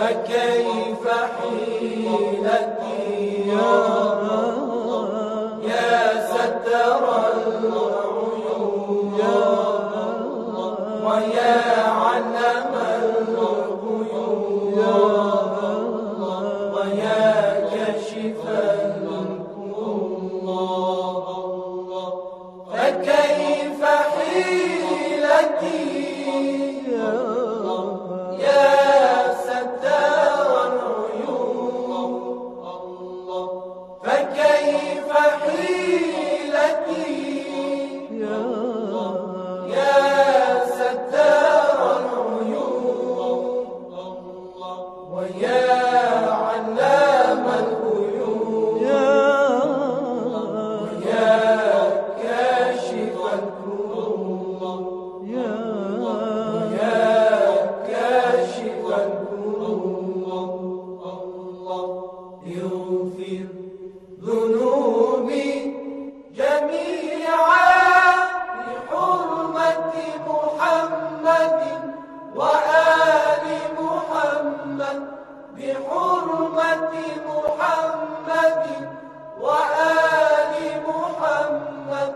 فكيف حيلتي يا ستر العيون ويا علم الغيوب ويا كشف الكروب فكيف حيلتي يا ستار العيون فكيف حيلتي يا ستار العيون ويا علام الغيوب ويا كاشف الكروب ويا كاشف الكروب اغفر ذنوبي جميعا بحرمة محمد وآل محمد بحرمة محمد وآل محمد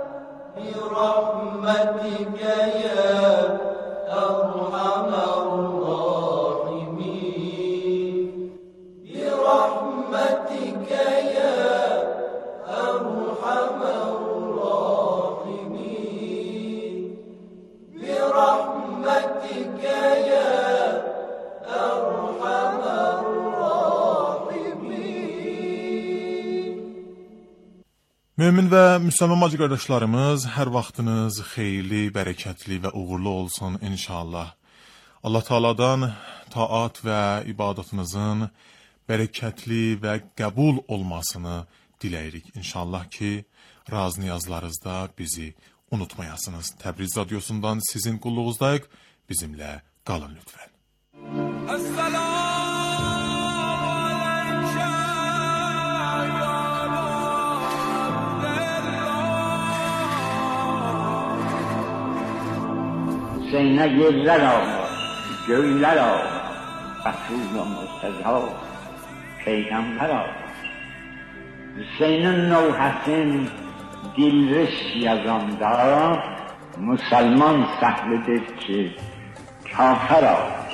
برحمتك يا أرحم الراحمين برحمتك يا أرحم الراحمين برحمتك يا أرحم الراحمين. Mömin və müsəlman bacı qardaşlarımız, hər vaxtınız xeyirli, bərəkətli və uğurlu olsun inşallah. Allah Taala'dan taat və ibadətinizin bərəkətli və qəbul olmasını diləyirik inşallah ki, raz niyazlarınızda bizi unutmayasınız. Təbriz radyosundan sizin qulluğuzdayıq, bizimlə qalın lütfən. Hüseyn'e yerler ağlar, göyler ağlar, Resulü Mustafa, Peygamber ağlar. Hüseyin'in nevhesin dilriş yazanda, Müslüman sahlidir ki, kafir ağlar.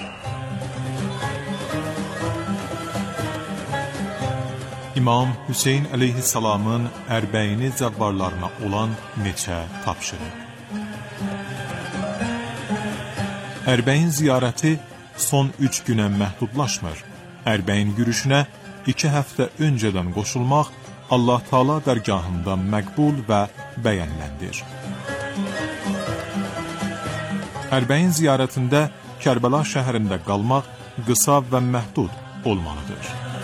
İmam Hüseyin əleyhissalamın ərbəyini cəvvarlarına olan neçə tapşırıq. Ərbəyin ziyarəti son 3 günə məhdudlaşmır. Ərbəyin yürüşünə 2 həftə öncədən qoşulmaq Allah Taala dərgahında məqbul və bəyəniləndir. Ərbəyin ziyarətində Kərbəla şəhərində qalmaq qısa və məhdud olmalıdır.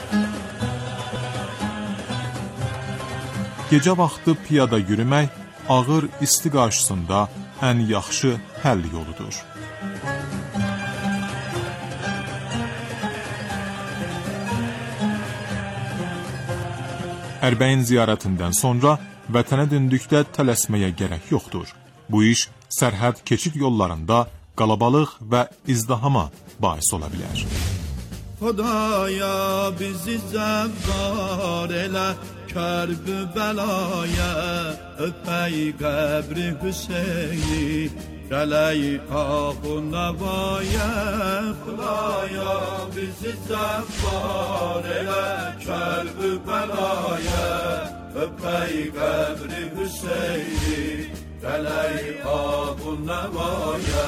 Gecə vaxtı piyada yürümək ağır isti qarşısında ən yaxşı həll yoludur. Ərbəyin ziyarətindən sonra vətənə döndükdə tələsməyə gərək yoxdur. Bu iş sərhəd keçid yollarında qalabalıq və izdihama bais ola bilər. Xudaya bizi zəvvar elə kərb-ü bəlaya öpəy qəbri Hüseyni gələy ağu nəvaya. Xudaya bizi zəvvar elə kərb-ü bəlaya öpəy qəbri Hüseyni gələy ağu nəvaya.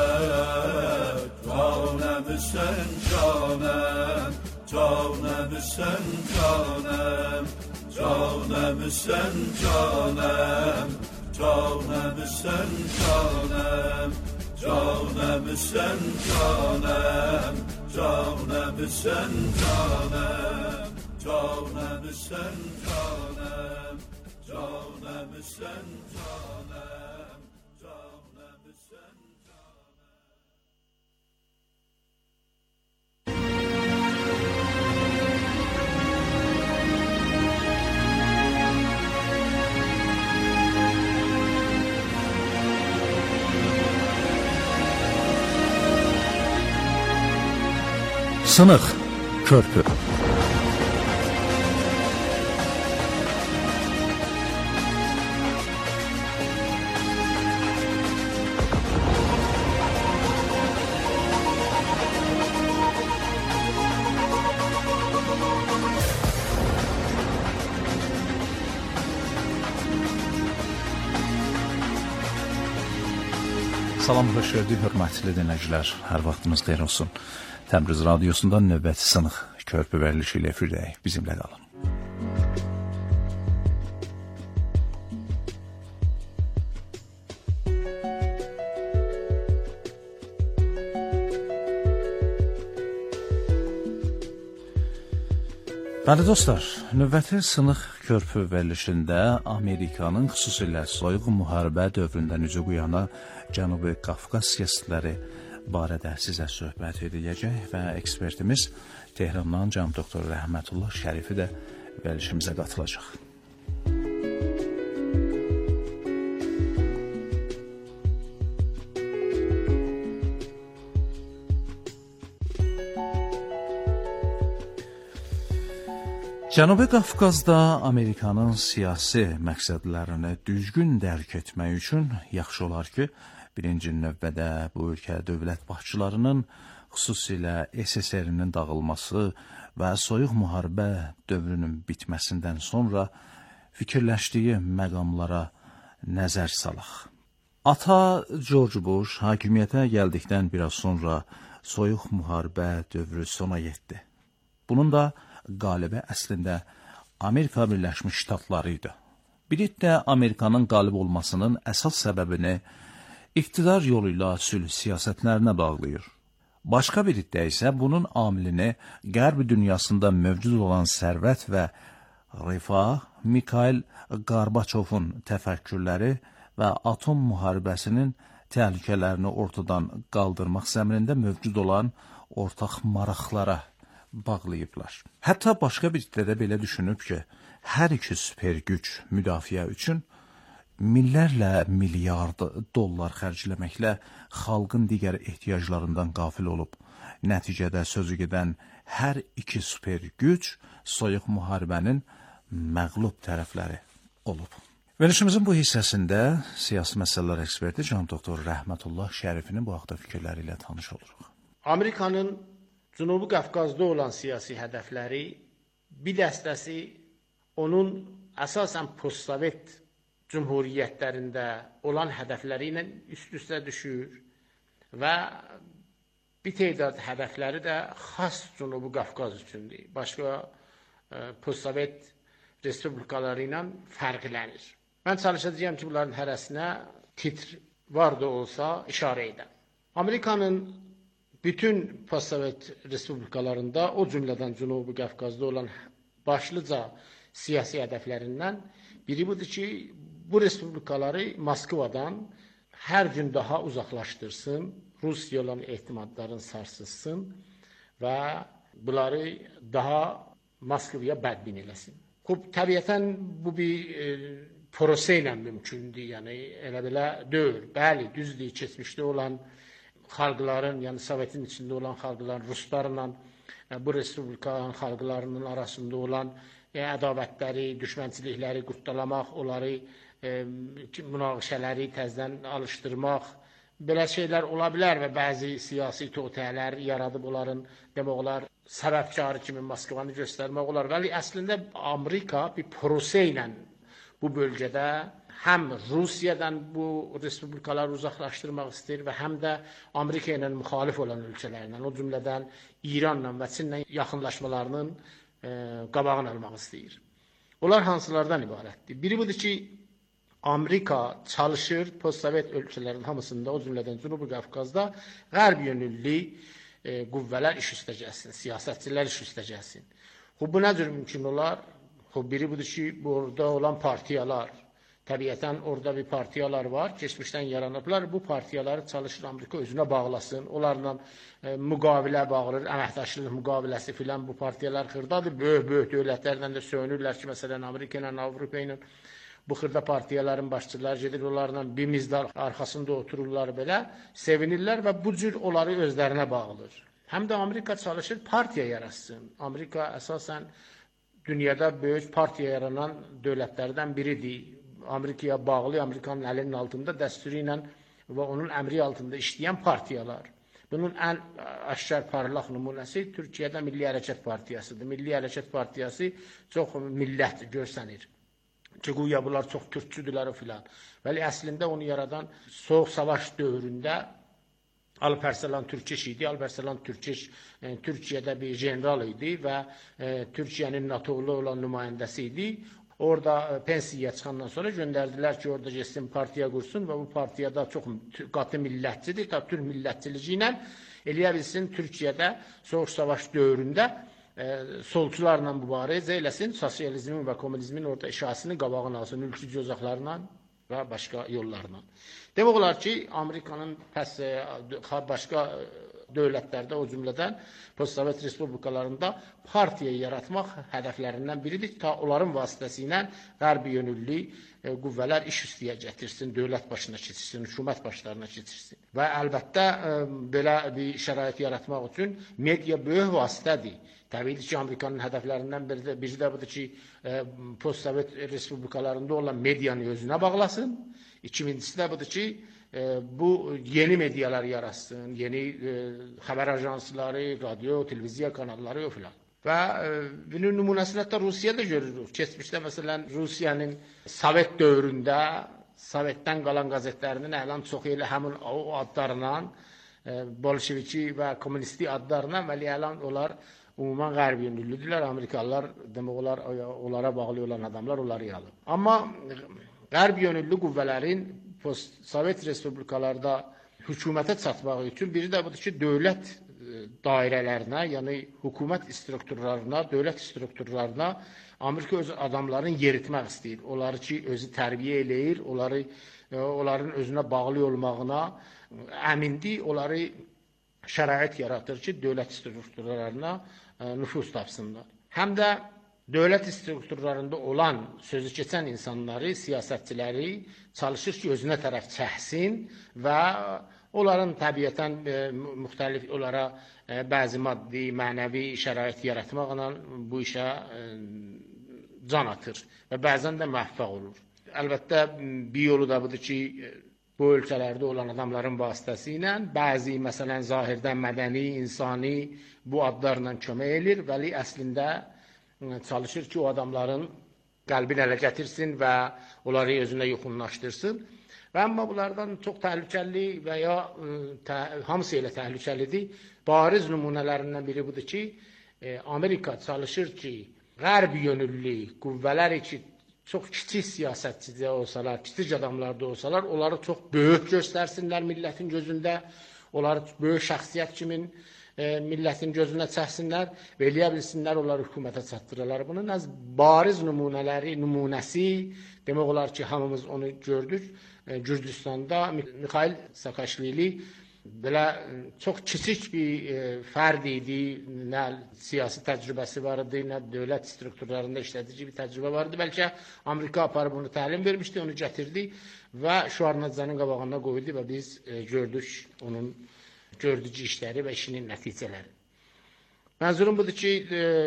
Canəmüsən canəm, canəmüsən canəm, canəmüsən canəm, canəmüsən canəm, canəmüsən canəm, canəmüsən canəm, canəmüsən canəm, canəmüsən canəm. Sınıq, Körpü. Salam, xoş gördük, hörmətli dinləyicilər. Hər vaxtınız xeyir olsun. Təbriz radiosundan növbəti sınıq körpü verilişi ilə efirdəyik. Bizimlə qalın. Bəli dostlar, növbəti sınıq körpü verilişində Amerikanın xüsusilə soyuq müharibə dövründən üzü bu yana Cənubi Qafqaz siyasətləri barədə sizə söhbət edəcək və ekspertimiz Tehrandan cənab doktor Rəhmətullah Şərifi də verilişimizə qatılacaq. Cənubi Qafqazda Amerikanın siyasi məqsədlərini düzgün dərk etmək üçün yaxşı olar ki, birinci növbədə bu ölkə dövlət başçılarının, xüsusilə SSR-nin dağılması və soyuq müharibə dövrünün bitməsindən sonra fikirləşdiyi məqamlara nəzər salaq. Ata George Bush hakimiyyətə gəldikdən biraz sonra soyuq müharibə dövrü sona yetdi. Bunun da qalibi əslində Amerika Birləşmiş Ştatları idi. Biri də Amerikanın qalib olmasının əsas səbəbini iqtidar yolu ilə sülh siyasətlərinə bağlayır. Başqa bir iddia isə bunun amilini Qərb dünyasında mövcud olan sərvət və rifah, Mikhail Qarbaçovun təfəkkürləri və atom müharibəsinin təhlükələrini ortadan qaldırmaq zəminində mövcud olan ortaq maraqlara bağlayıblar. Hətta başqa bir iddiada belə düşünüb ki, hər iki süper güc müdafiə üçün minlərlə milyard dollar xərcləməklə xalqın digər ehtiyaclarından qafil olub. Nəticədə sözü gedən hər iki süper güc soyuq müharibənin məğlub tərəfləri olub. Verilişimizin bu hissəsində siyasi məsələlər eksperti cənab doktor Rəhmətullah Şərifinin bu haqda fikirləri ilə tanış oluruq. Amerikanın Cənubi Qafqazda olan siyasi hədəfləri bir dəstəsi onun əsasən postsovet cümhuriyyətlərində olan hədəfləri ilə üst-üstə düşür və bir tədad hədəfləri də xas Cənubi Qafqaz üçündür. Başqa postsovet respublikaları ilə fərqlənir. Mən çalışacağım ki, bunların hərəsinə titr var da olsa işarə edəm. Amerikanın bütün postsovet respublikalarında, o cümlədən Cənubi Qafqazda olan başlıca siyasi hədəflərindən biri budur ki, bu respublikaları Moskvadan hər gün daha uzaqlaşdırsın, Rusiya olan etimadların sarsılsın və bunları daha Moskvaya bədbin eləsin. Təbiətən bu bir proses ilə mümkündür, yəni elə belə deyil. Bəli, düzdür, keçmişdə olan xalqların, yəni Sovetin içində olan xalqların, Ruslarla bu respublikanın xalqlarının arasında olan ədavətləri, düşmənçilikləri qurtalamaq, onları münaqişələri təzədən alışdırmaq, belə şeylər ola bilər və bəzi siyasi totələr yaradıb onların demək olar səbəbkarı kimi Moskvanı göstərmək olar. Vəli əslində Amerika bir proses ilə bu bölgədə həm Rusiyadan bu respublikaları uzaqlaşdırmaq istəyir və həm də Amerika ilə müxalif olan ölkələrlə, o cümlədən İranla və Çinlə yaxınlaşmalarının qabağını almaq istəyir. Onlar hansılardan ibarətdir? Biri budur ki, Amerika çalışır postsovet ölkələrin hamısında, o cümlədən Cənubi Qafqazda qərb yönüllü qüvvələr iş üstə gəlsin, siyasətçilər iş üstə gəlsin. Bu nə cür mümkün olar? Biri budur ki, burada olan partiyalar, təbiətən orada bir partiyalar var, keçmişdən yaranıblar. Bu partiyaları çalışır Amerika özünə bağlasın, onlarla müqavilə bağırır, əməkdaşlıq müqaviləsi filan bu partiyalar xırdadır. Böyük dövlətlərlə də söyünürlər ki, məsələn Amerika ilə, Avropa ilə bu xırda partiyaların başçıları gedir, onlarla bir mizdar arxasında otururlar belə, sevinirlər və bu cür onları özlərinə bağlıdır. həm də Amerika çalışır partiya yaratsın. Amerika əsasən dünyada böyük partiya yaranan dövlətlərdən biridir. Amerikaya bağlı, Amerikanın əlinin altında dəsturu ilə və onun əmri altında işləyən partiyalar. Bunun ən aşkar parlaq nümunəsi Türkiyədə Milli Hərəkət Partiyasıdır. Milli Hərəkət Partiyası çox millət görsənir. Güya bunlar çox türkçüdülər filan. Bəli, əslində onu yaradan Soğuq Savaş dövründə Alparslan Türkeş idi. Alparslan Türkeş Türkiyədə bir general idi və Türkiyənin NATO-lu olan nümayəndəsi idi. Orada pensiyaya çıxandan sonra göndərdilər ki, orada getsin partiya qursun və bu partiyada çox qatı millətçidir. Türk millətçiliyi ilə eləyə bilsin Türkiyədə Soğuq Savaş dövründə solçularla mübarizə eləsin, sosializmin və kommunizmin orada işasını qabağını alsın, mülki ocaqlarla və başqa yollarla. Demək olar ki, Amerikanın başqa dövlətlərdə, o cümlədən postsovet respublikalarında partiya yaratmaq hədəflərindən biridir. Ta onların vasitəsilə qərbi yönüllü qüvvələr iş üstəyə gətirsin, dövlət başına keçirsin, hökumət başlarına keçirsin. Və əlbəttə belə bir şərait yaratmaq üçün media böyük vasitədir. Təbii ki, Amerikanın hədəflərindən biri də budur ki, postsovet respublikalarında olan medianı özünə bağlasın. İkincisi də budur ki, bu yeni medialar yaratsın, yeni xəbər ajansları, radio, televiziya kanalları filan. Və bunun nümunəsini hətta Rusiyada görürük. Keçmişdə məsələn Rusiyanın Sovet dövründə Sovetdən qalan qəzetlərinin əlan çox elə həmin o adlarla Bolşeviki və kommunisti adlarla vəli əlan onlar ümumən qərb yönlüdürlər. Amerikalılar demək olar onlara bağlı olan adamlar onları alır. Amma qərb yönlü qüvvələrin postsovet respublikalarda hökumətə çatmaq üçün biri də budur ki, dövlət dairələrinə, yəni hökumət strukturlarına, dövlət strukturlarına Amerika öz adamlarını yeritmək istəyir. Onları ki, özü tərbiyə eləyir, onların özünə bağlı olmağına əmindir, onları şərait yaratır ki, dövlət strukturlarına nüfuz tapsınlar. Həm də dövlət strukturlarında olan sözü keçən insanları, siyasətçiləri çalışır ki, özünə tərəf çəksin və onların təbiətən müxtəlif onlara bəzi maddi, mənəvi şərait yaratmaqla bu işə can atır və bəzən də müvəffəq olur. Əlbəttə, bir yolu da budur ki, bu ölkələrdə olan adamların vasitəsilə bəzi, məsələn, zahirdən mədəni, insani bu adlarla kömək edir, vəli əslində çalışır ki, o adamların qəlbini ələ gətirsin və onları özünə yaxınlaşdırsın. Və amma bunlardan çox təhlükəli və ya hamısı elə təhlükəlidir. Bariz nümunələrindən biri budur ki, Amerika çalışır ki, qərb yönüllü qüvvələr ki, çox kiçik siyasətçi olsalar, kiçik adamlar da olsalar, onları çox böyük göstərsinlər millətin gözündə, onları böyük şəxsiyyət kimin millətin gözünə çəksinlər və eləyə bilsinlər, onları hökumətə çatdırırlar. Bunun bariz nümunəsi, demək olar ki, hamımız onu gördük. Gürcüstanda Mikhail Saakashvili belə çox kiçik bir fərd idi, nə siyasi təcrübəsi var idi, nə dövlət strukturlarında işlədici bir təcrübə var idi. Bəlkə Amerika aparıb onu təlim vermişdi, onu gətirdi və Şvarnadzanın qabağına qoydu və biz gördük onun gördücü işləri və işinin nəticələri. Mənzurum budur ki,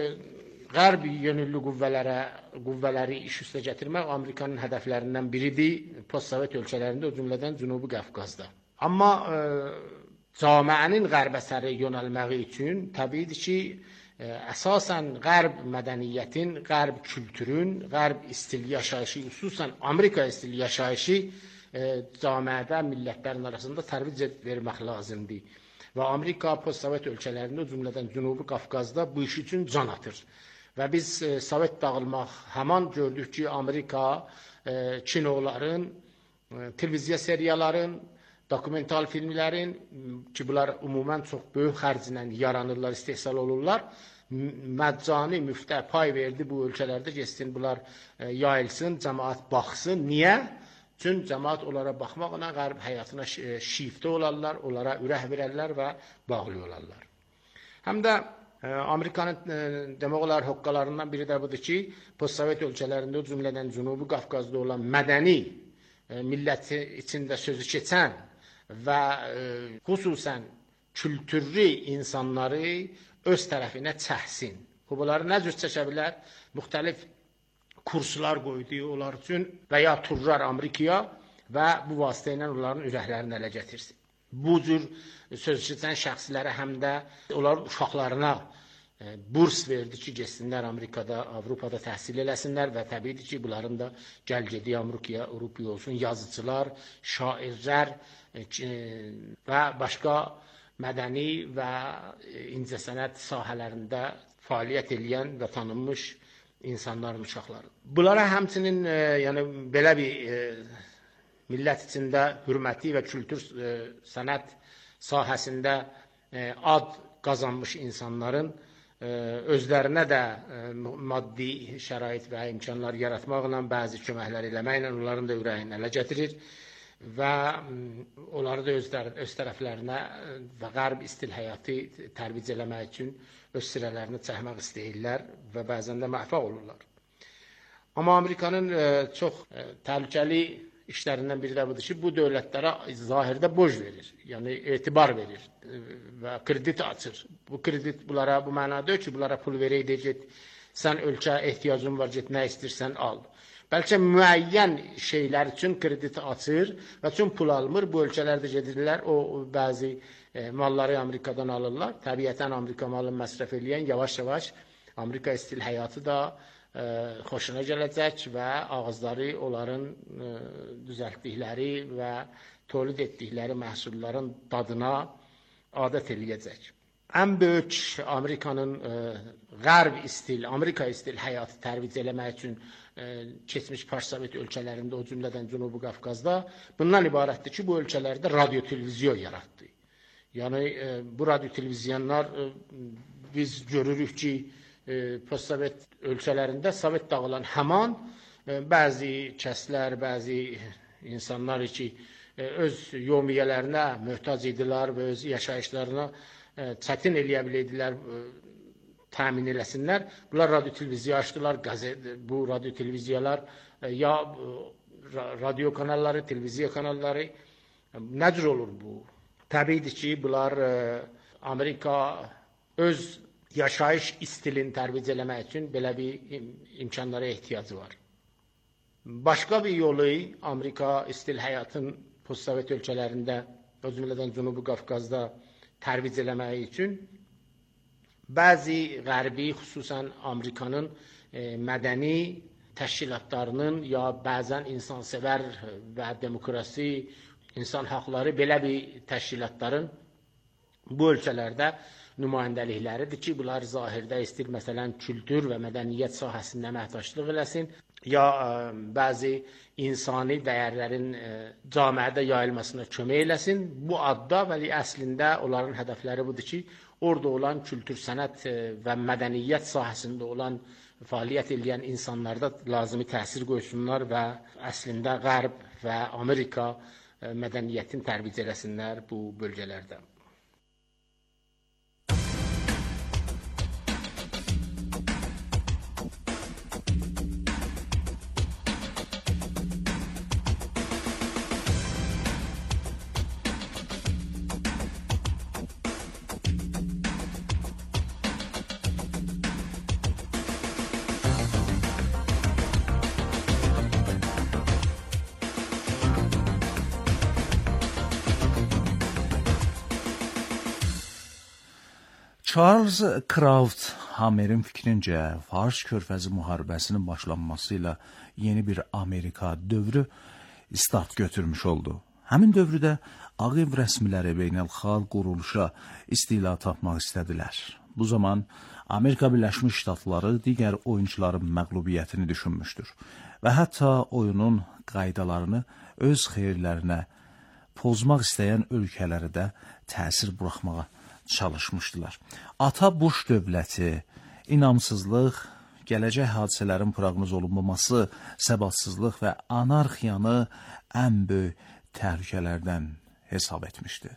qərb yönüllü qüvvələri iş üstə gətirmək Amerikanın hədəflərindən biridir postsovet ölkələrində, o cümlədən Cənubi Qafqazda. Amma camiənin qərbə sarı yönəlməyi üçün təbiidir ki, əsasən qərb mədəniyyətin, qərb kültürün, qərb stil yaşayışı, xüsusən Amerika stil yaşayışı camiədə millətlərin arasında tərvic vermək lazımdır. Və Amerika postsovet ölkələrində, o cümlədən Cənubi Qafqazda bu iş üçün can atır. Və biz Sovet dağılmaq həman gördük ki, Amerika kinoların, televiziya seriyaların, dokumental filmlərin ki, bunlar ümumən çox böyük xərclə yaranırlar, istehsal olurlar, məccani müftə pay verdi bu ölkələrdə, geçsin bunlar yayılsın, cəmaat baxsın. Niyə? Çünki cəmaat onlara baxmaqla qərb həyatına şiftə olarlar, onlara ürək verərlər və bağlı olarlar. Həm də Amerikanın demək olar hoqqalarından biri də budur ki, postsovet ölkələrində, o cümlədən Cənubi Qafqazda olan mədəni milləti içində sözü keçən və xüsusən kültürlü insanları öz tərəfinə çəksin. Bunları nə cür çəkə bilər? Müxtəlif kurslar qoydu onlar üçün və ya turlar Amerikaya və bu vasitə ilə onların ürəklərini ələ gətirsin. Bu cür söz keçən şəxslərə həm də onların uşaqlarına burs verdi ki, getsinlər Amerikada, Avropada təhsil eləsinlər və təbiidir ki, bunların da gəl-gedi Avropa olsun, yazıcılar, şairlər və başqa mədəni və incəsənət sahələrində fəaliyyət edən və tanınmış insanların uşaqları. Bunlara həmçinin yəni belə bir millət içində hörməti və kültür sənət sahəsində ad qazanmış insanların özlərinə də maddi şərait və imkanlar yaratmaqla, bəzi köməklər eləməklə onların da ürəyini ələ gətirir və onları da öz tərəflərinə və qərb istil həyatı tərbic eləmək üçün öz sirələrini çəkmək istəyirlər və bəzən də müvəffəq olurlar. Amma Amerikanın çox təhlükəli işlərindən biri də budur ki, bu dövlətlərə zahirdə borc verir, yəni etibar verir və kredit açır. Bu kredit bunlara bu mənada deyil ki, bunlara pul verək deyəcək, sən ölkə ehtiyacın var, get nə istəyirsən al. Bəlkə müəyyən şeylər üçün kredit açır və üçün pul almır. Bu ölkələrdə gedirlər, o bəzi malları Amerikadan alırlar. Təbiətən Amerika malını məsrəf edən yavaş-yavaş Amerika istil həyatı da xoşuna gələcək və ağızları onların düzəltdikləri və tolid etdikləri məhsulların dadına adət eləyəcək. Ən böyük Amerikanın qərb istil, Amerika istil həyatı tərbic eləmək üçün keçmiş Parsovet ölkələrində, o cümlədən Cənubi Qafqazda bundan ibarətdir ki, bu ölkələrdə radio-televizyon yaratdı. Yəni bu radio-televizyonlar biz görürük ki, postsovet ölkələrində Sovet dağılan həman bəzi kəslər, bəzi insanlar ki, öz yevmiyyələrinə möhtac idilər və öz yaşayışlarına çətin eləyə bilədilər, təmin eləsinlər. Bunlar radio-televiziya açdılar, bu radio-televiziyalar ya radio kanalları, televiziya kanalları. Nə cür olur bu? Təbiidir ki, bunlar Amerika öz yaşayış istilini tərbic eləmək üçün belə bir imkanlara ehtiyacı var. Başqa bir yolu Amerika istil həyatın postsovet ölkələrində, o cümlədən Cənubi Qafqazda tərbic eləmək üçün bəzi qərbi, xüsusən Amerikanın mədəni təşkilatlarının ya bəzən insansevər və demokrasi, insan haqları belə bir təşkilatların bu ölkələrdə nümayəndəlikləridir ki, bunlar zahirdə istir, məsələn, kültür və mədəniyyət sahəsində əməkdaşlıq eləsin, ya bəzi insani dəyərlərin camiədə yayılmasına kömək eləsin. Bu adda, vəli əslində onların hədəfləri budur ki, orada olan kültür, sənət və mədəniyyət sahəsində olan fəaliyyət edən insanlarda lazımi təsir qoysunlar və əslində Qərb və Amerika mədəniyyətin tərbic eləsinlər bu bölgələrdə. Charles Krauthammerin fikrincə, Fars körfəzi müharibəsinin başlanması ilə yeni bir Amerika dövrü start götürmüş oldu. Həmin dövrdə Ağ Ev rəsmiləri beynəlxalq quruluşa istila tapmaq istədilər. Bu zaman Amerika Birləşmiş Ştatları digər oyuncuların məğlubiyyətini düşünmüşdür və hətta oyunun qaydalarını öz xeyirlərinə pozmaq istəyən ölkələri də təsir buraxmağa çalışmışdılar. Ata Bush dövləti, inamsızlıq, gələcək hadisələrin proqnoz olunmaması, səbatsızlıq və anarxiyanı ən böyük təhlükələrdən hesab etmişdi.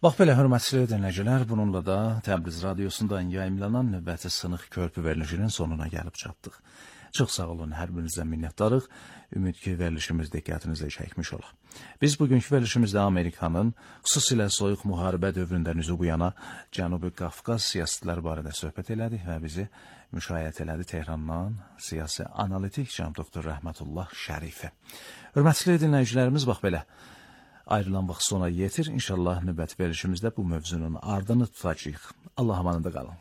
Bax belə, hörmətli dinləyicilər, bununla da Təbriz radiosundan yayımlanan növbəti sınıq körpü verilişinin sonuna gəlib çatdıq. Çox sağ olun, hər birinizdən minnətdarıq. Ümid ki, verilişimiz diqqətinizə çəkmiş olaq. Biz bugünkü verilişimizdə Amerikanın xüsusilə soyuq müharibə dövründən üzü bu yana Cənubi Qafqaz siyasətləri barədə söhbət elədik və bizi müşayiət elədi Tehrandan siyasi analitik cənab doktor Rəhmətullah Şərifə. Hörmətli dinləyicilərimiz, bax belə, ayrılan vaxt sona yetir. İnşallah növbəti verilişimizdə bu mövzunun ardını tutacağıq. Allah amanında qalın.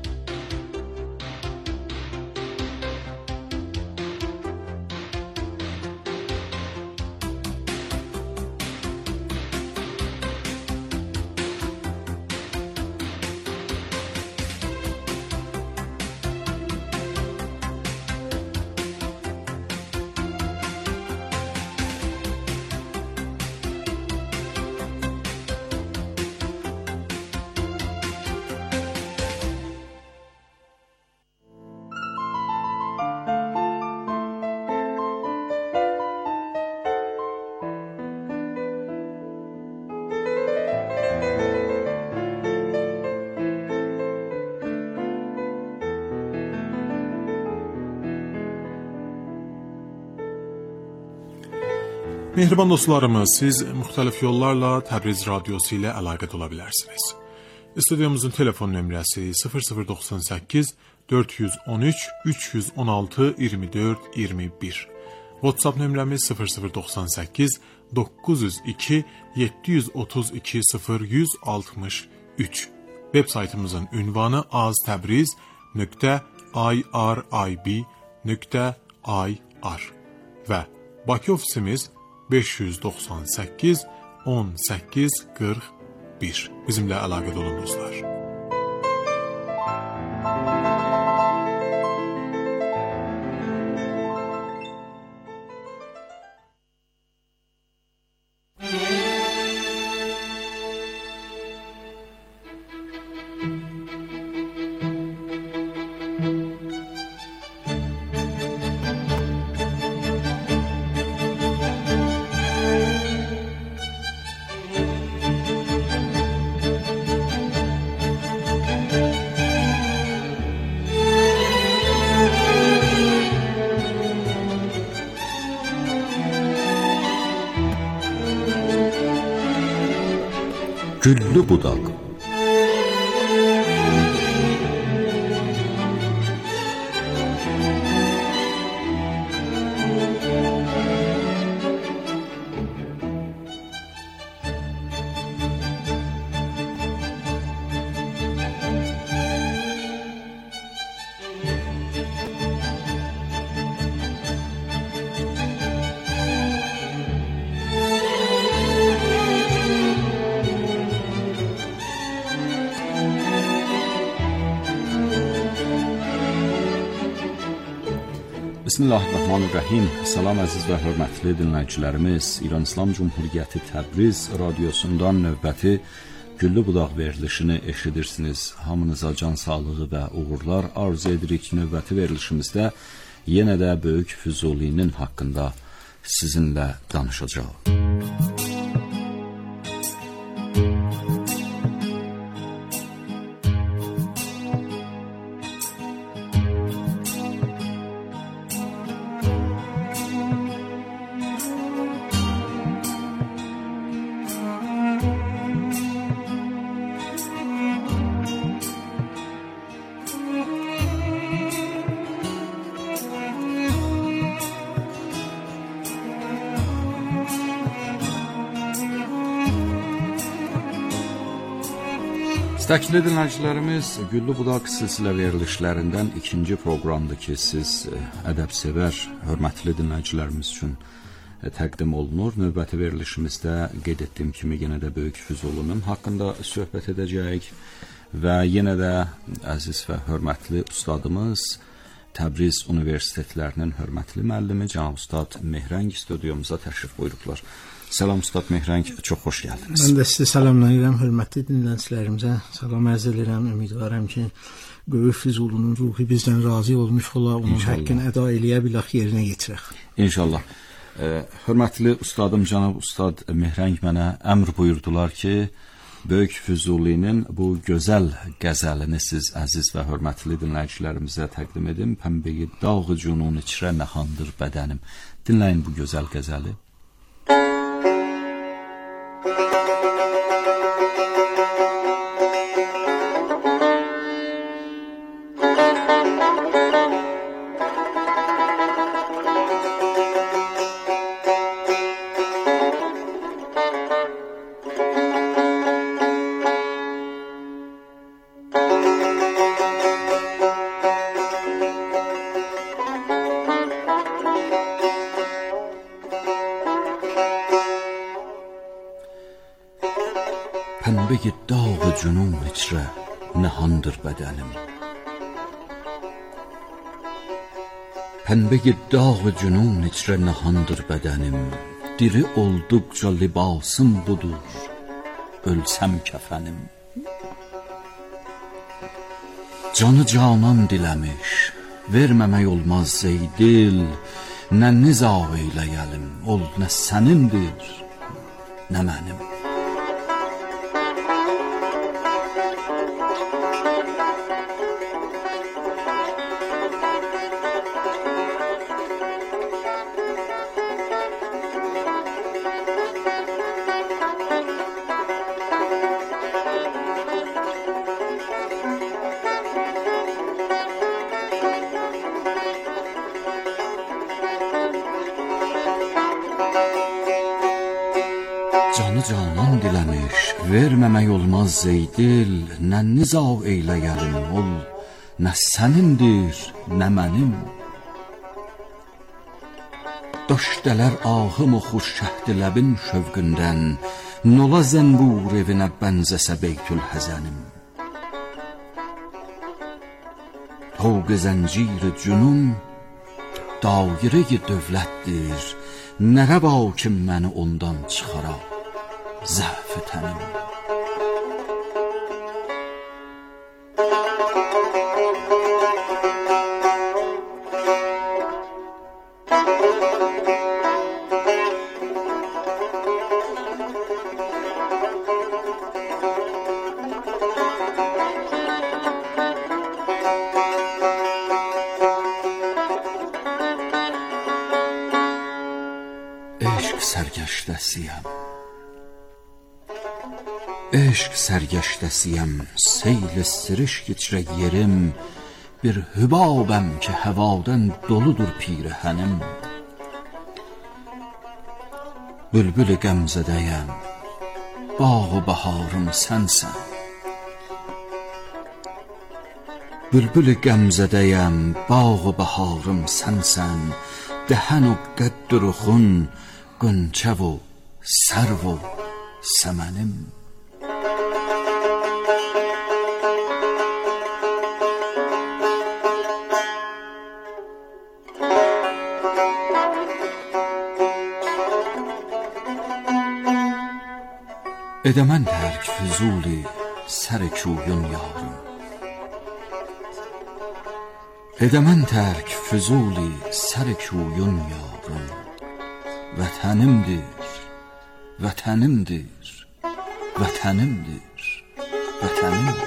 Mehriban dostlarımız, siz müxtəlif yollarla Təbriz radiosu ilə əlaqədə ola bilərsiniz. Studiyamızın telefon nömrəsi 0098 413 316 24 21. WhatsApp nömrəmiz 0098 902 732 0163. Web saytımızın ünvanı aztabriz.irib.ir və Bakı ofisimiz 598 18 41. Bizimlə əlaqədə olun dostlar. Güllü budaq. Bismillahirrahmanirrahim. Salam əziz və hörmətli dinləyicilərimiz. İran İslam Cumhuriyyəti Təbriz radiosundan növbəti Güllü budaq verilişini eşidirsiniz. Hamınıza can sağlığı və uğurlar arzu edirik. Növbəti verilişimizdə yenə də Böyük Füzulinin haqqında sizinlə danışacağıq. İstəkli dinləyicilərimiz, Güllü budaq silsilə verilişlərindən ikinci proqramdır ki, siz ədəbsevər, hörmətli dinləyicilərimiz üçün təqdim olunur. Növbəti verilişimizdə qeyd etdiyim kimi yenə də Böyük Füzulinin haqqında söhbət edəcəyik və yenə də əziz və hörmətli ustadımız, Təbriz Universitetlərinin hörmətli müəllimi cənab ustad Mehrəng studiyamıza təşrif buyurublar. Salam ustad Mehrəng, çox xoş gəldiniz. Mən də sizə salamlayıram, hörmətli dinləyicilərimizə. Salam ərz edirəm, ümidvaram ki, Böyük Füzulunun ruhu bizdən razı olmuş ola, onun haqqını əda eləyə bilək, yerinə yetirək. İnşallah. Hörmətli ustadım, cənab ustad Mehrəng mənə əmr buyurdular ki, Böyük Füzulinin bu gözəl qəzəlini siz əziz və hörmətli dinləyicilərimizə təqdim edim. Pəmbəyi dağı cunun içrə nəhandır bədənim. Dinləyin bu gözəl qəzəli. Pənbəyi dağı cunun içrə nəhandır bədənim. Pənbəyi dağı cunun içrə nəhandır bədənim. Diri olduqca libasım budur, ölsəm kəfənim. Canı canan diləmiş, verməmək olmaz zeydil. Nə nizaq eyləyəlim, ol nə sənindir, nə mənim. Canı canan diləmiş, verməmək olmaz zeydil. Nə nizaq eyləyəlim, ol nə sənindir, nə mənim. Döşdələr ahım o xuş şəhdi ləbin şövqündən. Nola zənbur evinə bənzəsə beytül həzənim. Toq-ı zəncir-i cünun dairə-i dövlətdir. Nərə bav ki məni ondan çıxara zəf-i tənim. Eşq sərgəşdəsiyəm, eşq sərgəşdəsiyəm, seyl-i sirişk içrə yerim. Bir hübabəm ki həvadən doludur pirəhənim. Bülbül-i qəmzədəyəm, bağ-ı baharım sənsən. Bülbül-i qəmzədəyəm, bağ-ı baharım sənsən. Dəhən o qədduruxun, qönçəv o sərv o səmənim. Edəmən tərk Füzuli sər-i kuyun yarım. Edəmən tərk Füzuli sər-i kuyun yarım. Vətənimdir, vətənimdir, vətənimdir, vətənimdir.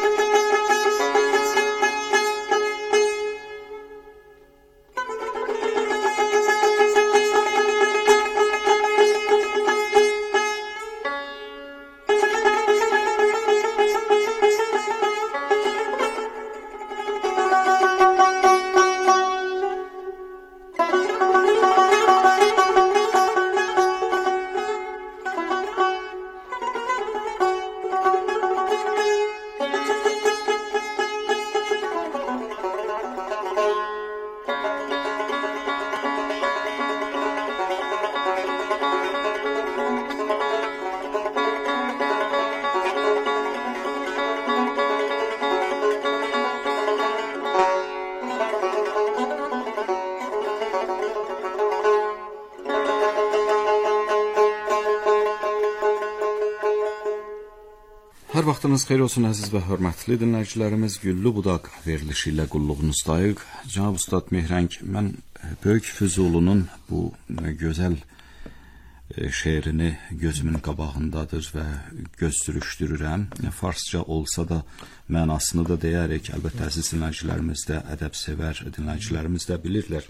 Hər vaxtınız xeyir olsun əziz və hörmətli dinləyicilərimiz. Güllü Budaq verilişi ilə qulluğunuzdayıq. Cənab Ustad Mehrəng, mən Böyük Füzulunun bu gözəl şeirini gözümün qabağındadır və göz sürüşdürürəm. Farsça olsa da mənasını da deyərək, əlbəttə əziz dinləyicilərimiz də, ədəbsevər dinləyicilərimiz də bilirlər.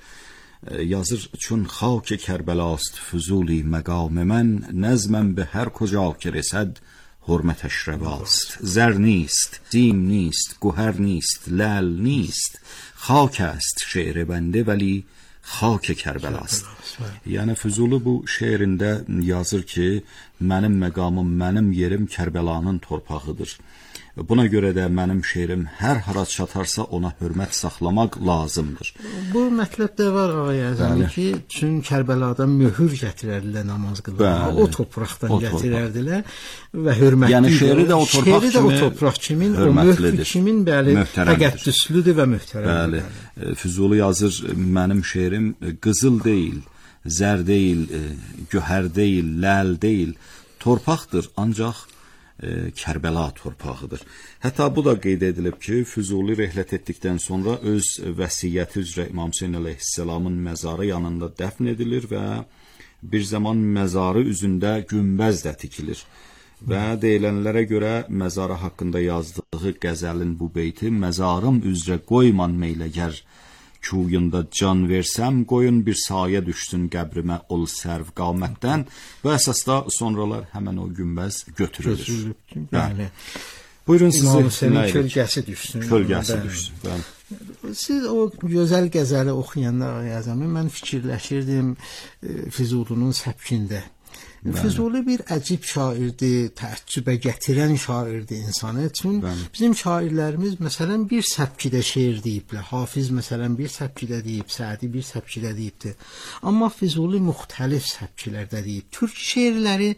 Yazır: چون خاک کربلاست فضولی مقام من نظمم به هر کجا که رسد حرمتش رواست زر نیست سیم نیست گوهر نیست لعل نیست خاک است شعر بنده ولی خاک Kərbəlaست. Yəni Füzuli bu şeirində yazır ki, mənim məqamım, mənim yerim Kərbəlanın torpağıdır. Buna görə də mənim şeirim hər hara çatarsa ona hörmət saxlamaq lazımdır. Bu mətləb də var ağayazım ki, çün Kərbəladan möhür gətirərdilər namaz qılmağa. O torpaqdan gətirərdilər və hörmətli. Yəni şeiri də o torpaq kimin, o möhür kimin, bəli, təqəddüslüdür və möhtərəmdir. Bəli. Füzuli yazır: mənim şeirim qızıl deyil, zər deyil, göhər deyil, ləl deyil, torpaqdır, ancaq Kərbəla torpağıdır. Hətta bu da qeyd edilib ki, Füzuli rəhlət etdikdən sonra öz vəsiyyəti üzrə İmam Hüseyn əleyhissalamın məzarı yanında dəfn edilir və bir zaman məzarı üzündə günbəz də tikilir. Və deyilənlərə görə məzarı haqqında yazdığı qəzəlin bu beyti: məzarım üzrə qoyman meyləgər, kuyunda can versəm, qoyun bir sayə düşsün qəbrimə ol sərv qamətdən və əsasda sonralar həmən o günbəz götürülür. Bəli. Buyurun sizi kölgəsi düşsün. Kölgəsi düşsün. Bəli. Siz o gözəl qəzəli oxuyanda Azəmi, mən fikirləşirdim Füzulinin səbkində. Füzuli bir əcib şairdir, təəccübə gətirən şairdir insanı. Çünki bizim şairlərimiz məsələn bir səbkidə şeir deyiblər. Hafiz məsələn bir səbkidə deyib, Sədi bir səbkidə deyibdir. Amma Füzuli müxtəlif səbkilərdə deyib. Türk şeirləri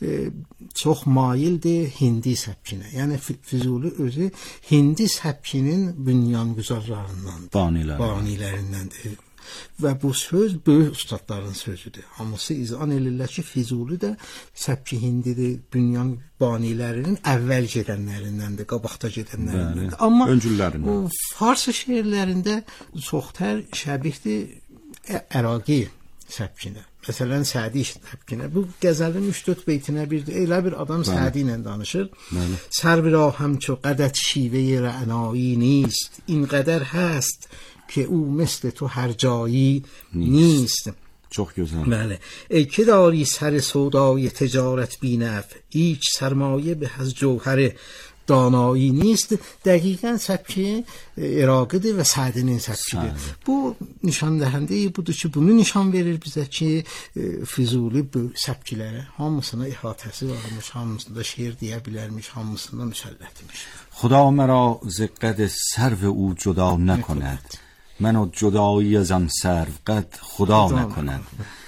çox maildir hindi səbkinə. Yəni Füzuli özü hindi səbkinin bünyanqüzarlarındandır, banilərindəndir. Və bu söz böyük ustadların sözüdür. Hamısı izan edirlər ki, Füzuli də səbki hindidir, dünyanın banilərinin əvvəl gedənlərindəndir, qabaqda gedənlərindəndir. Amma o Fars şeirlərində çoxtər şəbihdir Əraqi səbkinə. Məsələn, Sədi səbkinə. Bu qəzəlin 3-4 beytinə elə bir adam Sədi ilə danışır. Sərvira həmço qədət şیوه رعنایی نیست این قدر هست که او مثل تو هر جایی نیست. Çox gözəl. Bəli. Ey ki dاری سر سودای تجارت بی‌نفع هیچ سرمایه به از جوهر دانایی نیست. دقیقاً səbki İraqidir və Sədinin səbkidir. Bu nişan dəhəndə budur ki, bunu nişan verir bizə ki, Füzuli bu səbkilərə hamısına ihatəsi varmış, hamısında şeir deyə bilərmiş, hamısında müsəllətmiş. خدا مرا ز قد سرو او جدا نکند منو جدایی از آن سرو قد خدا نکند.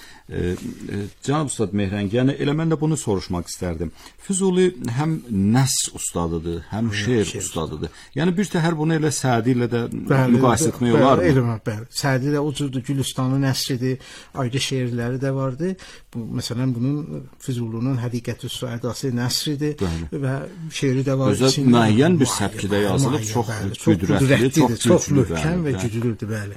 Cənab Ustad Mehrəng, yəni elə mən də bunu soruşmaq istərdim. Füzuli həm nəs ustadıdır, həm şeir ustadıdır. Yəni bir təhər bunu elə Sədi ilə də müqayisə etmək olarmı? Bəli, Sədi də o cürdür, Gülüstanın nəsridir, ayrı şeirləri də vardır. Məsələn, bunun Füzulinin Həqiqət-ü Süədası nəsridir və şeiri də var. Özə müəyyən bir səbkidə yazılıb, çox qüdrətlidir, çox möhkəm və güclüdür, bəli.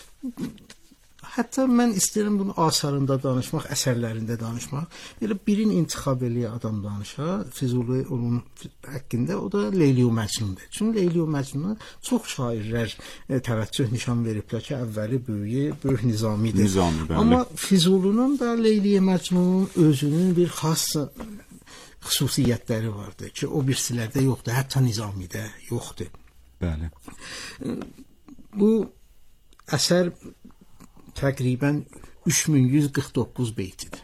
Hətta mən istəyirəm bunu asarında danışmaq, əsərlərində danışmaq. Elə birin intixab eləyə adam danışa, Füzuli onun haqqında, o da Leyli-u Məcnundur. Çünki Leyli-u Məcnuna çox şairlər təvəccüh nişan veriblər ki, əvvəli böyük Nizamidir. Amma Füzulinin da Leyli-u Məcnunun özünün bir xas xüsusiyyətləri vardır ki, o birisilərdə yoxdur, hətta Nizamidə yoxdur. Bəli. Bu əsər təqribən 3149 beytidir.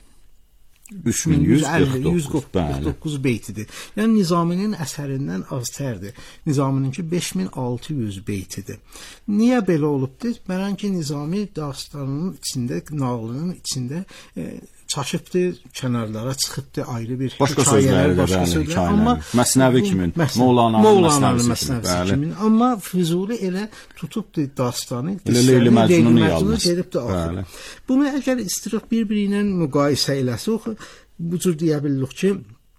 3149 beytidir. Yəni Nizaminin əsərindən aztərdir. Nizamininki 5600 beytidir. Niyə belə olubdur? Məsələn ki, Nizami dastanının içində, nağlının içində çaşıbdır, kənarlara çıxıbdır, ayrı bir hekayələr, başqa sözlər. Amma Məsnəvi kimin, Mövlananın Məsnəvisi kimin. Amma Füzuli elə tutubdur dastanı, Leyli Məcnunu gedibdir axı. Bunu əgər istiraq bir-biri ilə müqayisə eləsək, bu cür deyə bilirik ki,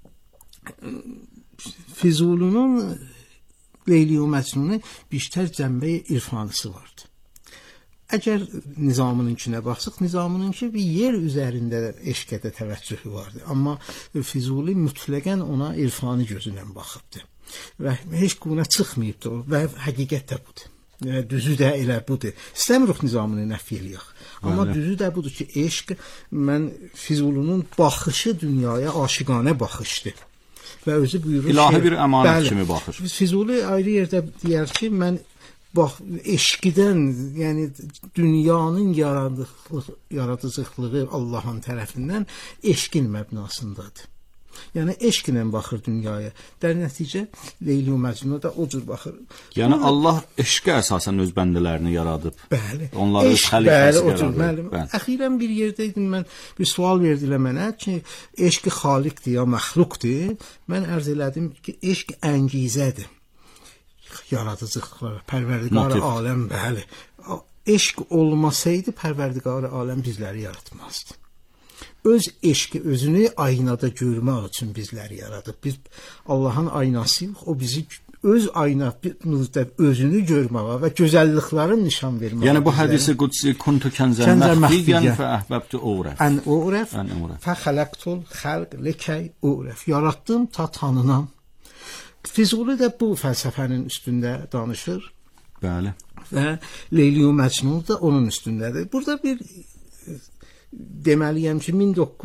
Füzulinin Leyli-u Məcnunu biştər cənbə irfanisi vardır. Əgər Nizamınınkinə baxsaq, Nizamınınki bir yer üzərində eşqə də təvəccühü vardı. Amma Füzuli mütləqən ona irfani gözü ilə baxıbdı. Və heç quna çıxmayıbdı o və həqiqət də budur. Düzü də elə budur. İstəmirik Nizamını nəfi eləyək. Amma düzü də budur ki, eşq mən Füzulinin baxışı dünyaya aşiqanə baxışdır. Və özü buyurur ki, ilahi bir əmanət kimi baxır. Füzuli ayrı yerdə deyər ki, mən bax eşqdən, yəni dünyanın yaradıcılığı Allahın tərəfindən eşqin məbnasındadır. Yəni eşqlə baxır dünyaya. Dər nəticə Leyli və Məcnun da o cür baxır. Yəni Allah eşqə əsasən öz bəndələrini yaradıb. Bəli. Onları öz xəlifəsi yaradıb. Əxirən bir yerdə idim mən, bir sual verdilər mənə ki, eşq xaliqdir ya məxluqdur? Mən ərz elədim ki, eşq əngizədir. Yaradıcılıqlar, Pərverdigar aləm, bəli. Eşq olmasaydı Pərverdigar aləm bizləri yaratmazdı. Öz eşqi özünü aynada görmək üçün bizləri yaradıb. Biz Allahın aynasıyıq, o bizi öz aynamızda özünü görməyə və gözəlliklərin nişan verməyə. Yəni bu hədisi qudsi kuntu kənzən məxfiyyən fə əhbəbtu uğrəf. Ən uğrəf fə xələqtul xəlq likəy uğrəf. Yaratdım ta tanınam. Füzuli də bu fəlsəfənin üstündə danışır. Bəli. Və Leyli və Məcnun da onun üstündədir. Burada bir deməliyəm ki,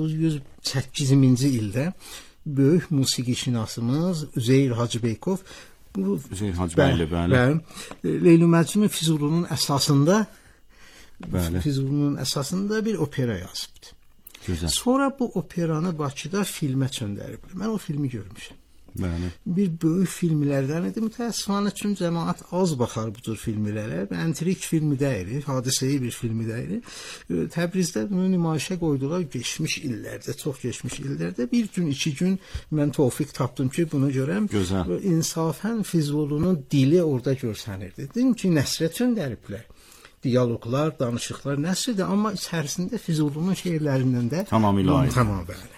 1908-ci ildə böyük musiqişinasımız Üzeyir Hacıbeykov Üzeyir Hacıbəyli, bəli. Leyli və Məcnun Füzulinin əsasında bəli. Füzulinin əsasında bir opera yazıbdı. Gözəl. Sonra bu operanı Bakıda filmə çöndəriblər. Mən o filmi görmüşəm. Bəli. Bir böyük filmlərdən idi. Mütəəssifانه üçün cəmaət az baxar bu cür filmlərə. Antrik filmi deyil, hadisəyi bir filmi deyil. Təbrizdə bunu nümayişə qoydular keçmiş illərdə, çox keçmiş illərdə. Bir gün, 2 gün mən tövfiq tapdım ki, bunu görəm. Gözəl. İnsafən Füzulinin dili orada görsənirdi. Dedim ki, nəsrə çöndəriblər. Diyaloqlar, danışıqlar nəsrdir, amma içərisində Füzulinin şeirlərindən də tamamilə ayrı. Tamam bəli.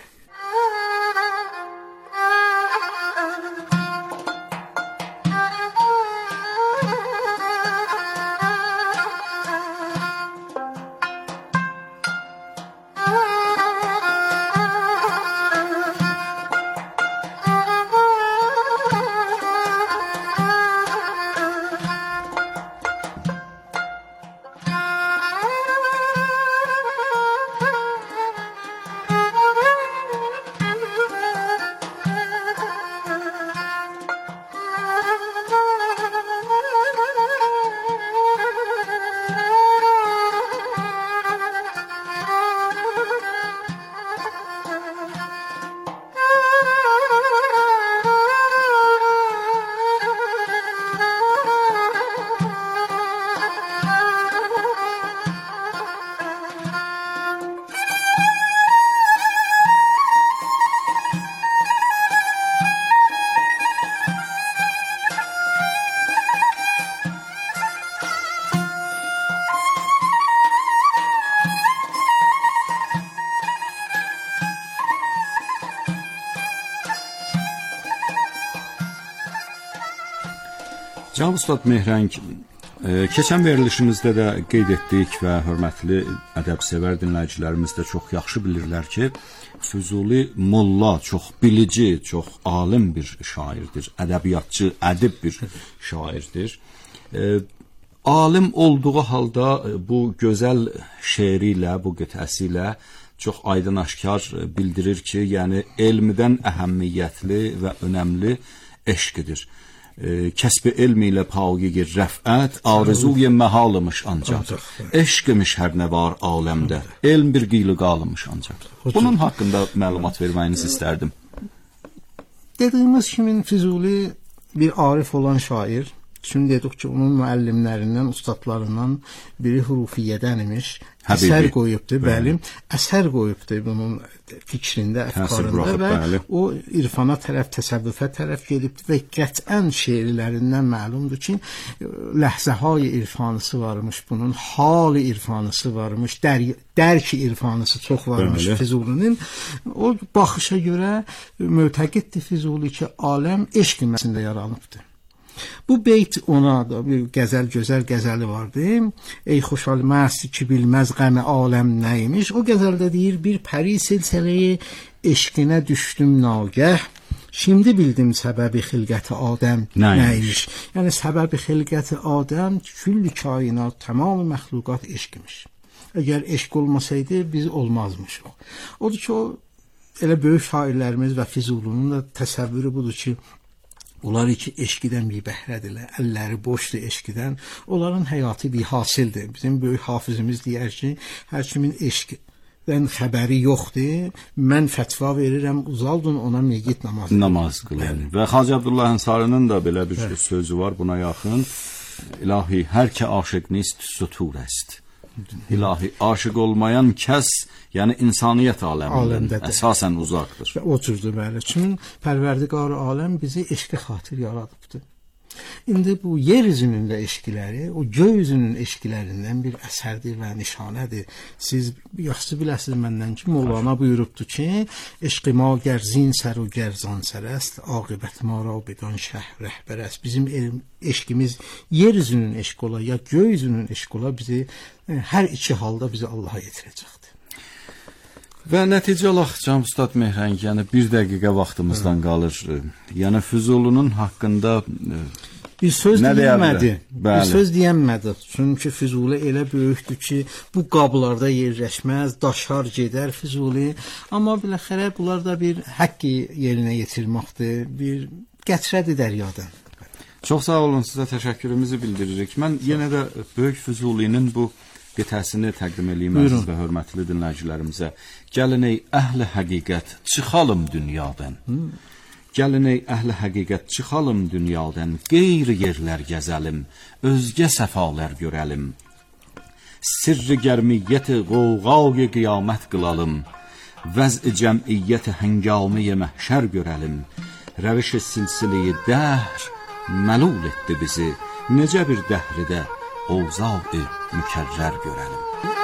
Cənab Ustad Mehrəng, keçən verilişimizdə də qeyd etdik və hörmətli ədəbsevər dinləyicilərimiz də çox yaxşı bilirlər ki, Füzuli molla, çox bilici, çox alim bir şairdir, ədəbiyyatçı, ədib bir şairdir. Alim olduğu halda bu gözəl şeiri ilə, bu qitəsi ilə çox aydın aşkar bildirir ki, yəni elmdən əhəmmiyyətli və önəmli eşqidir. Kəsb-i elmi ilə pagiq rəfət, arzuy məhalmış ancaq. Eşqimiş hər nə var aləmdə, elm bir qiyli qalmış ancaq. Bunun haqqında məlumat verməyinizi istərdim. Dediyimiz kimi Füzuli bir arif olan şair. Şimdi dedik ki, onun müəllimlərindən, ustadlarından biri Hurufiyyədən imiş. Əsər qoyubdu, bəli. Əsər qoyubdu bunun fikrində, əfkarında və o irfana tərəf, təsəvvüfə tərəf gedibdi və qətvən şeirlərindən məlumdur ki, ləhzəhay irfanısı varmış bunun, hal irfanısı varmış, dərk irfanısı çox varmış Füzulinin. O baxışa görə mötəqiddir Füzuli ki, aləm eşq məsələsində yaranıbdır. Bu beyt ona da bir gözəl qəzəli vardı. Ey xoşal məst ki bilməz qəm aləm nəymiş. O qəzəldə deyir bir pəri silsiləyi eşqinə düşdüm nagah. Şimdi bildim səbəbi xilqəti Adəm nəymiş. Yəni səbəbi xilqəti Adəm küllü kainat, tamam məxluqat eşqmiş. Əgər eşq olmasaydı biz olmazmışıq. Odur ki, o elə böyük şairlərimiz və Füzulinin də təsəvvürü budur ki, onlar ki eşqidən bir bəhrədirlər, əlləri boşdur eşqidən, onların həyatı bir hasildir. Bizim böyük hafizimiz deyər ki, hər kimin eşqdən xəbəri yoxdur, mən fətva verirəm, uzaldın ona meyyit namaz qılın. Və Xacə Abdullah Ənsarinin da belə bir sözü var buna yaxın. İlahi, hər ki aşiq nist sutur est. İlahi, aşiq olmayan kəs, yəni insaniyyət aləmindən əsasən uzaqdır. Və o cürdür bəli. Çünki Pərverdigar aləm bizi eşqə xatir yaradıbdır. İndi bu yer üzünün də eşqiləri, o göy üzünün eşqilərindən bir əsərdir və nişanədir. Siz yaxşı biləsiniz məndən ki, Mövlana buyurubdur ki, eşqi ma gərzin sər o gərzan sərəst, aqibət ma ra bedan şəhr rəhbərəst. Bizim eşqimiz yer üzünün eşqi ola, ya göy üzünün eşqi ola, bizi hər iki halda bizi Allaha yetirəcəkdir. Və nəticə olaraq Can Ustad Mehrəng, yəni bir dəqiqə vaxtımızdan qalır. Yəni Füzulunun haqqında bir söz deyilmədi. Bir söz deyilmədi. Çünki Füzuli elə böyükdür ki, bu qablarda yerləşməz, daşar gedər Füzuli. Amma biləxərə bunlar da bir haqqı yerinə yetirməkdir, bir qətrədir dəryadan. Çox sağ olun, sizə təşəkkürümüzü bildiririk. Mən yenə də böyük Füzulinin bu qitəsini təqdim edeyim əziz və hörmətli dinləyicilərimizə. Gəlin ey əhli həqiqət, çıxalım dünyadan. Gəlin ey əhli həqiqət, çıxalım dünyadan. Qeyri yerlər gəzəlim, özgə səfalər görəlim. Sirri gərmiyyəti qovğağı qiyamət qılalım. Vəz-i cəmiyyəti həngaməyə məhşər görəlim. Rəviş-i silsilə-i dəhr məlul etdi bizi. Necə bir dəhridə ovzaq-ı mükərrər görəlim.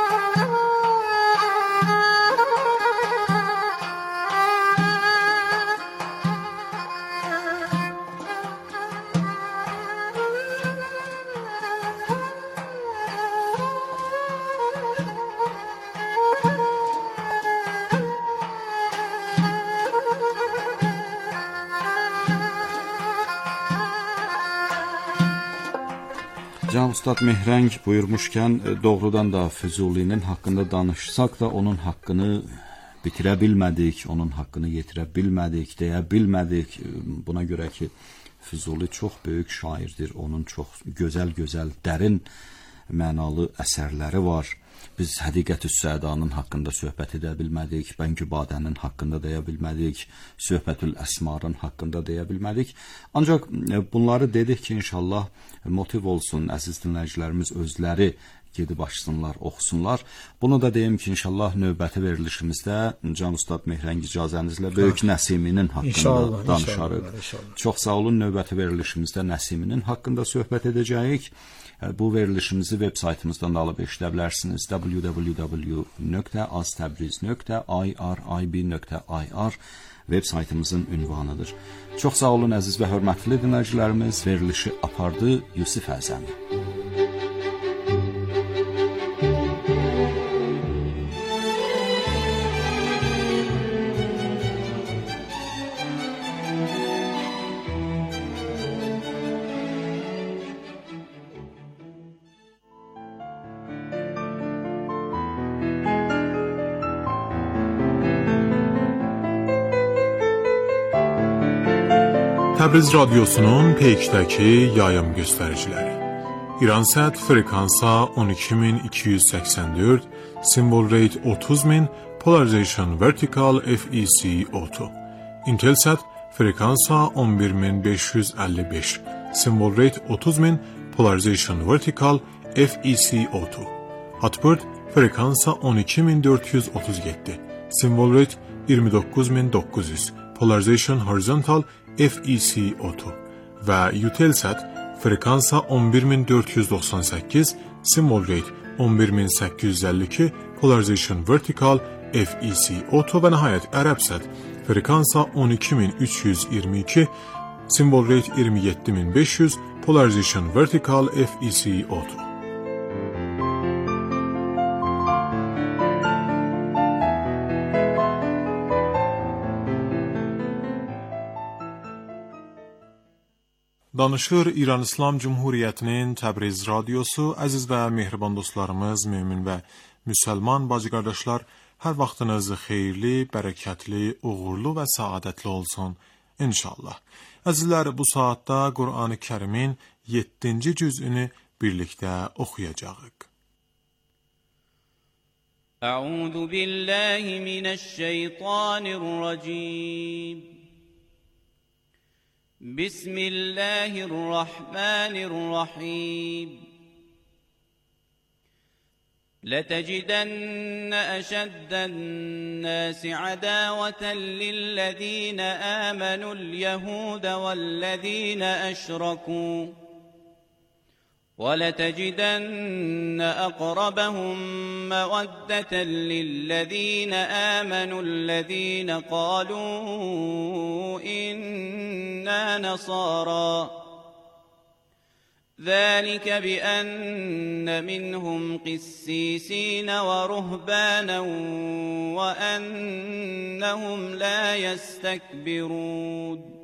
Can Ustad Mehrəng buyurmuşkən, doğrudan da Füzulinin haqqında danışsaq da onun haqqını bitirə bilmədik, onun haqqını yetirə bilmədik, deyə bilmədik. Buna görə ki, Füzuli çox böyük şairdir, onun çox gözəl, dərin mənalı əsərləri var. Biz Həqiqətü Sədanın haqqında söhbət edə bilmədik, Bəngübadənin haqqında deyə bilmədik, Söhbətül Əsmarın haqqında deyə bilmədik. Ancaq bunları dedik ki, inşallah motiv olsun, əziz dinləyicilərimiz özləri gedib açsınlar, oxusunlar. Bunu da deyim ki, inşallah növbəti verilişimizdə Can Ustad Mehrəng icazənizlə Böyük Nəsiminin haqqında danışarıq. Çox sağ olun, növbəti verilişimizdə Nəsiminin haqqında söhbət edəcəyik. Bu verilişimizi web saytımızdan da alıb eşidə bilərsiniz. www.aztabriz.irib.ir web saytımızın ünvanıdır. Çox sağ olun əziz və hörmətli dinləyicilərimiz. Verilişi apardı Yusif Əzəmi. Təbriz Radyosunun Peykdəki yayım göstəriciləri. İransat frekansa 12284, symbol rate 30000, polarization vertical FEC auto. Intelsat frekansa 11555, symbol rate 30000, polarization vertical FEC auto. Hotbird frekansa 12437, symbol rate 29900, polarization horizontal FEC auto və Eutelsat frekansa 11498, symbol rate 11852, polarization vertical FEC auto və nəhayət Ərəbsat frekansa 12322, Symbol rate 27500, polarization vertical FEC auto. Danışır İran İslam Cumhuriyyətinin Təbriz radiosu. Əziz və mehriban dostlarımız, mömin və müsəlman bacı qardaşlar, hər vaxtınız xeyirli, bərəkətli, uğurlu və səadətli olsun inşallah. Əzizlər, bu saatda Qur'an-ı Kərimin 7-ci cüzünü birlikdə oxuyacağıq. Əuzu billahi mineşşeytanirracim. بسم الله الرحمن الرحيم لتجدن أشد الناس عداوة للذين آمنوا اليهود والذين أشركوا ولتجدن أقربهم مودة للذين آمنوا الذين قالوا إنا نصارى ذلك بأن منهم قسيسين ورهبانا وأنهم لا يستكبرون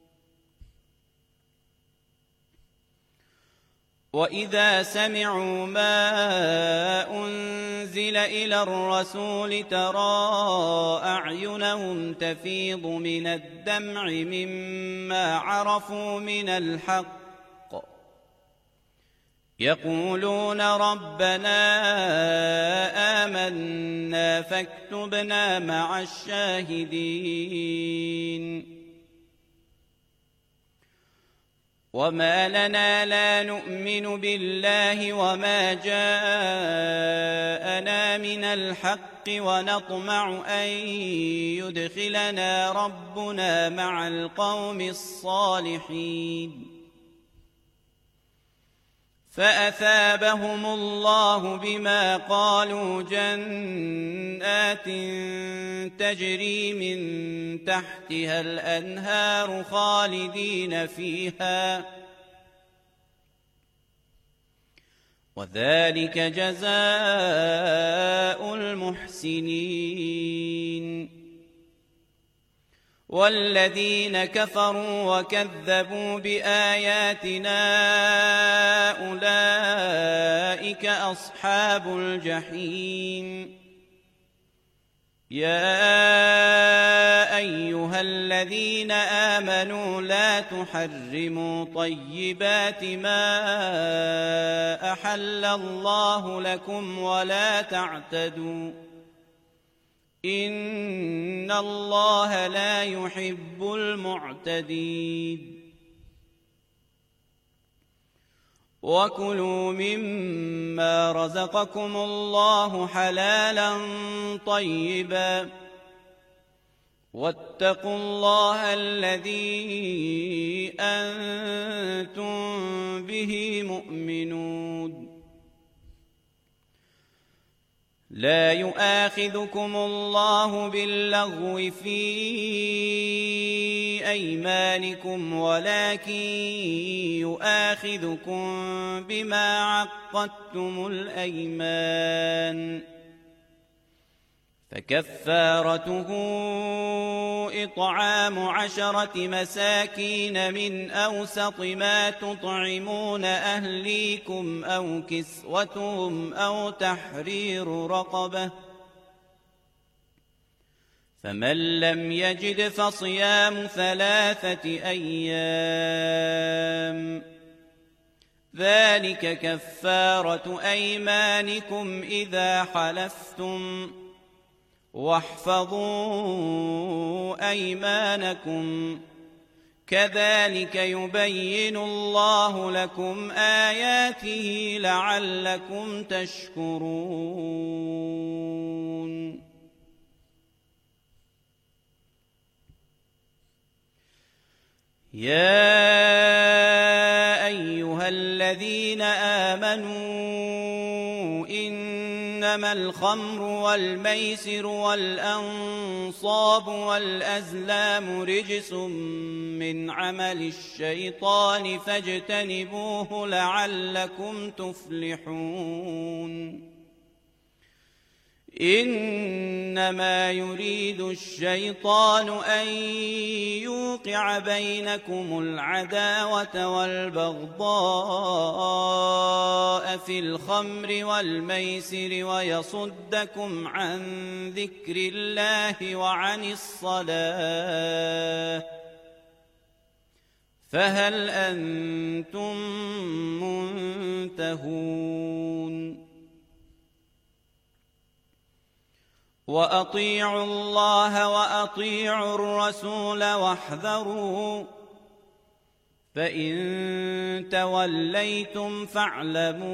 وَإِذَا سَمِعُوا مَا أُنزِلَ إِلَى الرَّسُولِ تَرَى أَعْيُنَهُمْ تَفِيضُ مِنَ الدَّمْعِ مِمَّا عَرَفُوا مِنَ الْحَقِّ يَقُولُونَ رَبَّنَا آمَنَّا فَاكْتُبْنَا مَعَ الشَّاهِدِينَ وَمَا لَنَا لَا نُؤْمِنُ بِاللَّهِ وَمَا جَاءَنَا مِنَ الْحَقِّ وَنَطْمَعُ أَن يُدْخِلَنَا رَبُّنَا مَعَ الْقَوْمِ الصَّالِحِينَ فَأَثَابَهُمُ اللَّهُ بِمَا قَالُوا جَنَّاتٍ تَجْرِي مِن تَحْتِهَا الْأَنْهَارُ خَالِدِينَ فِيهَا وَذَلِكَ جَزَاءُ الْمُحْسِنِينَ وَالَّذِينَ كَفَرُوا وَكَذَّبُوا بِآيَاتِنَا أُولَئِكَ أَصْحَابُ الْجَحِيمِ يَا أَيُّهَا الَّذِينَ آمَنُوا لَا تُحَرِّمُوا طَيِّبَاتِ مَا أَحَلَّ اللَّهُ لَكُمْ وَلَا تَعْتَدُوا إِنَّ اللَّهَ لَا يُحِبُّ الْمُعْتَدِينَ وَكُلُوا مِمَّا رَزَقَكُمُ اللَّهُ حَلَالًا طَيِّبًا وَاتَّقُوا اللَّهَ الَّذِي أَنْتُمْ بِهِ مُؤْمِنُونَ لا يؤاخذكم الله باللغو في أيمانكم ولكن يؤاخذكم بما عقدتم الأيمان فكفارته إطعام 10 مساكين من أوسط ما تطعمون أهليكم أو كسوتهم أو تحرير رقبة فمن لم يجد فصيام 3 أيام ذلك كفارة أيمانكم إذا حلفتم واحفظوا أيمانكم كذلك يبين الله لكم آياته لعلكم تشكرون يا أيها الذين آمنوا إن إنما الخمر والميسر والأنصاب والأزلام رجس من عمل الشيطان فاجتنبوه لعلكم تفلحون إنما يريد الشيطان أن يوقع بينكم العداوة والبغضاء في الخمر والميسر ويصدكم عن ذكر الله وعن الصلاة فهل أنتم منتهون وأطيعوا الله وأطيعوا الرسول واحذروا فإن توليتم فاعلموا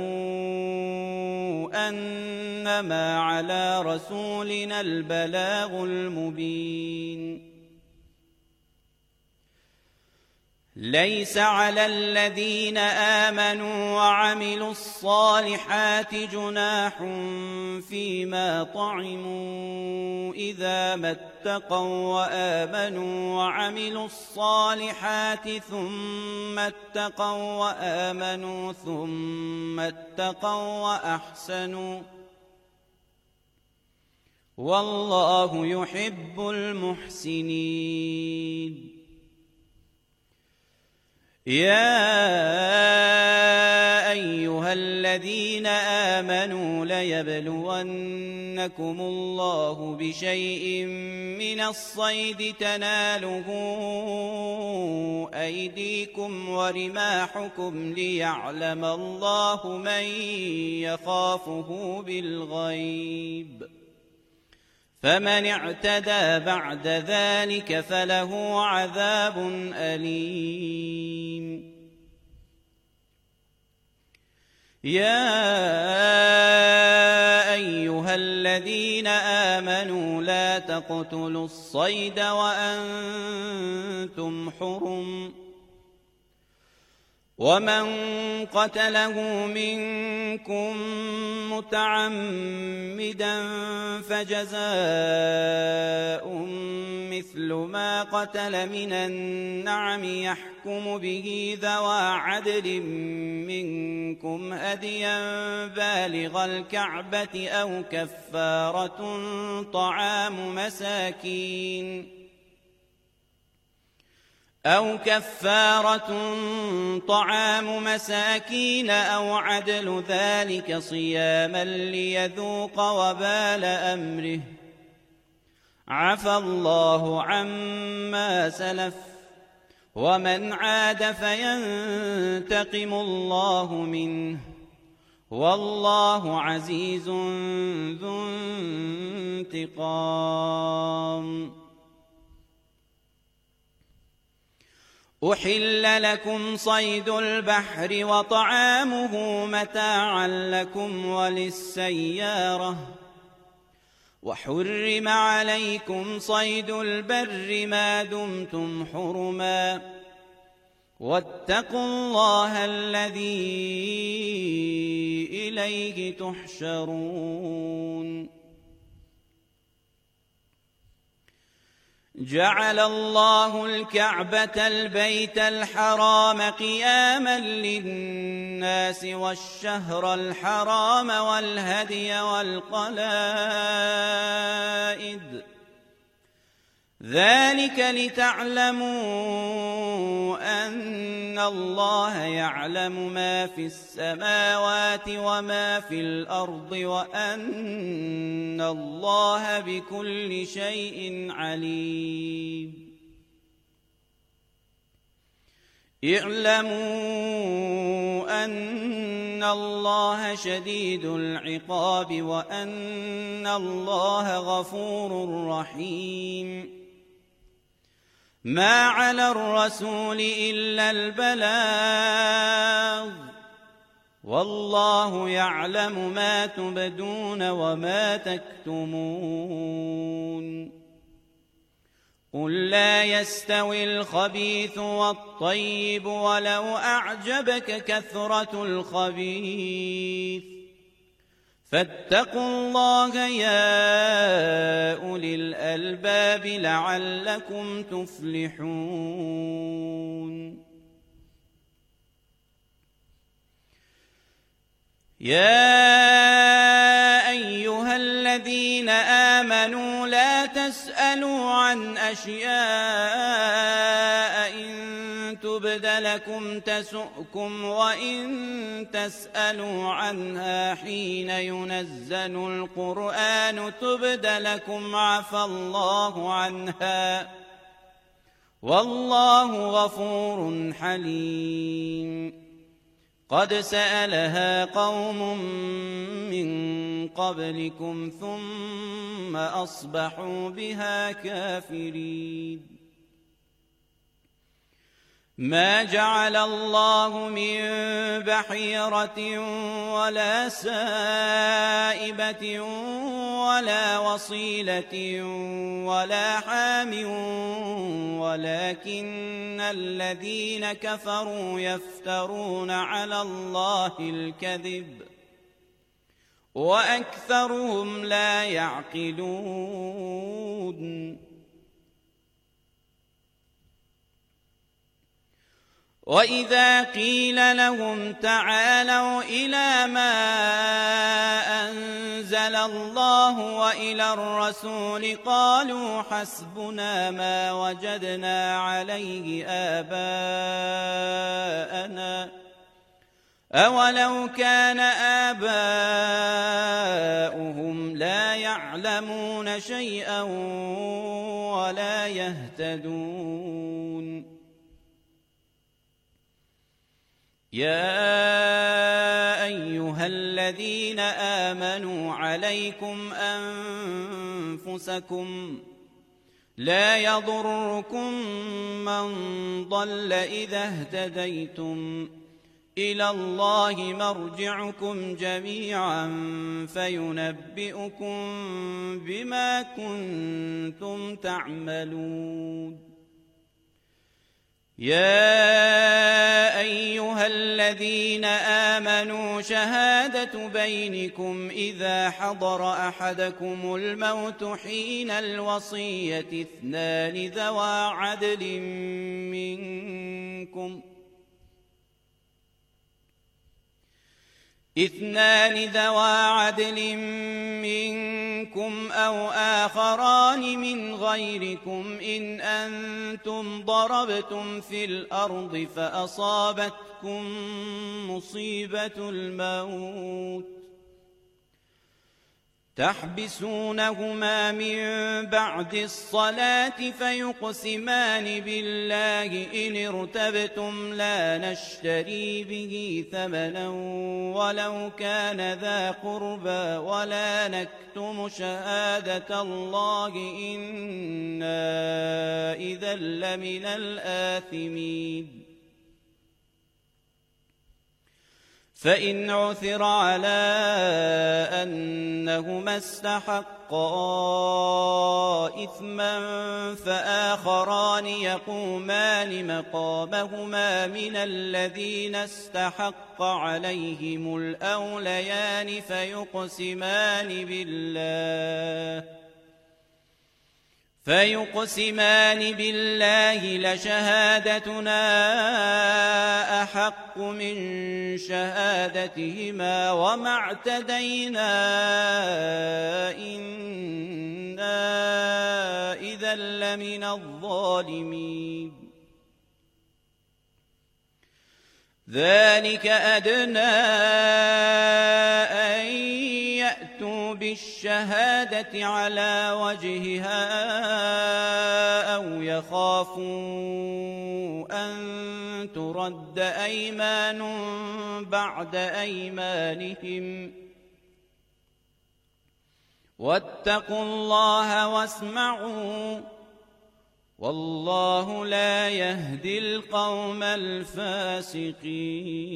أنما على رسولنا البلاغ المبين ليس على الذين آمنوا وعملوا الصالحات جناح فيما طعموا إذا ما اتقوا وآمنوا وعملوا الصالحات ثم اتقوا وآمنوا ثم اتقوا وأحسنوا والله يحب المحسنين يا أيها الذين آمنوا ليبلونكم الله بشيء من الصيد تناله أيديكم ورماحكم ليعلم الله من يخافه بالغيب فمن اعتدى بعد ذلك فله عذاب أليم يا أيها الذين آمنوا لا تقتلوا الصيد وأنتم حرم ومن قتله منكم متعمدا فجزاء مثل ما قتل من النعم يحكم به ذوى عدل منكم هديا بالغ الكعبة أو كفارة طعام مساكين أو عدل ذلك صياما ليذوق وبال أمره عفى الله عما سلف ومن عاد فينتقم الله منه والله عزيز ذو انتقام أحل لكم صيد البحر وطعامه متاعا لكم وللسيارة وحرم عليكم صيد البر ما دمتم حرما واتقوا الله الذي إليه تحشرون جعل الله الكعبة البيت الحرام قياما للناس والشهر الحرام والهدي والقلائد ذلك لتعلموا أن الله يعلم ما في السماوات وما في الأرض وأن الله بكل شيء عليم اعلموا أن الله شديد العقاب وأن الله غفور رحيم ما على الرسول إلا البلاغ والله يعلم ما تبدون وما تكتمون قل لا يستوي الخبيث والطيب ولو أعجبك كثرة الخبيث فاتقوا الله يا أولي الألباب لعلكم تفلحون. يا أيها الذين آمنوا لا تسألوا عن أشياء إن تبد لكم تسؤكم وإن تسألوا عنها حين ينزل القرآن تبد لكم عفى الله عنها والله غفور حليم. قد سألها قوم من قبلكم ثم أصبحوا بها كافرين. ما جعل الله من بحيرة ولا سائبة ولا وصيلة ولا حام ولكن الذين كفروا يفترون على الله الكذب وأكثرهم لا يعقلون. وإذا قيل لهم تعالوا إلى ما أنزل الله وإلى الرسول قالوا حسبنا ما وجدنا عليه آباءنا أولو كان آباؤهم لا يعلمون شيئا ولا يهتدون. يا أيها الذين آمنوا عليكم أنفسكم لا يضركم من ضل إذا اهتديتم إلى الله مرجعكم جميعا فينبئكم بما كنتم تعملون. يا أيها الذين آمنوا شهادة بينكم إذا حضر أحدكم الموت حين الوصية اثنان ذوى عدل منكم أو آخران من غيركم إن أنتم ضربتم في الأرض فأصابتكم مصيبة الموت تحبسونهما من بعد الصلاة فيقسمان بالله إن ارتبتم لا نشتري به ثمنا ولو كان ذا قربى ولا نكتم شهادة الله إنا إذا لمن الآثمين. فإن عثر على أنهما استحقا إثما فآخران يقومان مقامهما من الذين استحق عليهم الأوليان فيقسمان بالله لشهادتنا أحق من شهادتهما وما اعتدينا إنا إذا لمن الظالمين. ذلك أدنى أن يأتوا بالشهادة على وجهها أو يخافوا أن ترد أيمان بعد أيمانهم واتقوا الله واسمعوا والله لا يهدي القوم الفاسقين.